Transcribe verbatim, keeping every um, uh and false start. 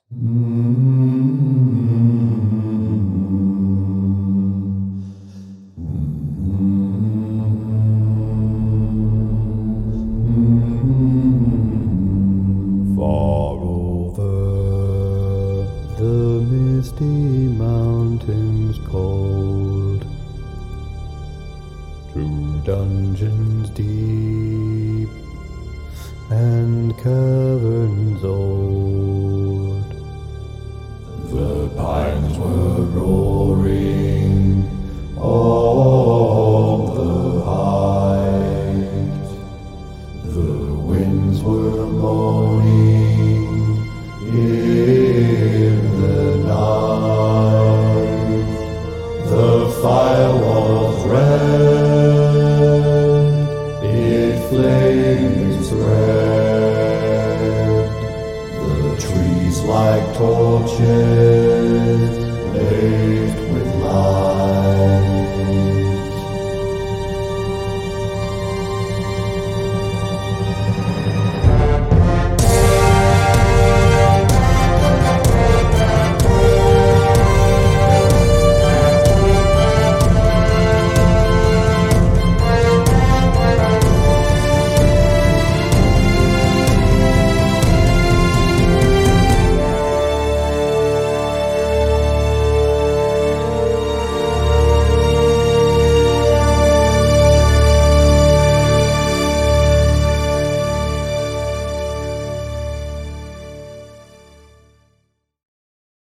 Far over the misty mountains cold, through dungeons deep and caverns old, the pines were roaring on the heights, the winds were moaning in the night, the firewalls red, it flamed red, the trees like torches blazed with light.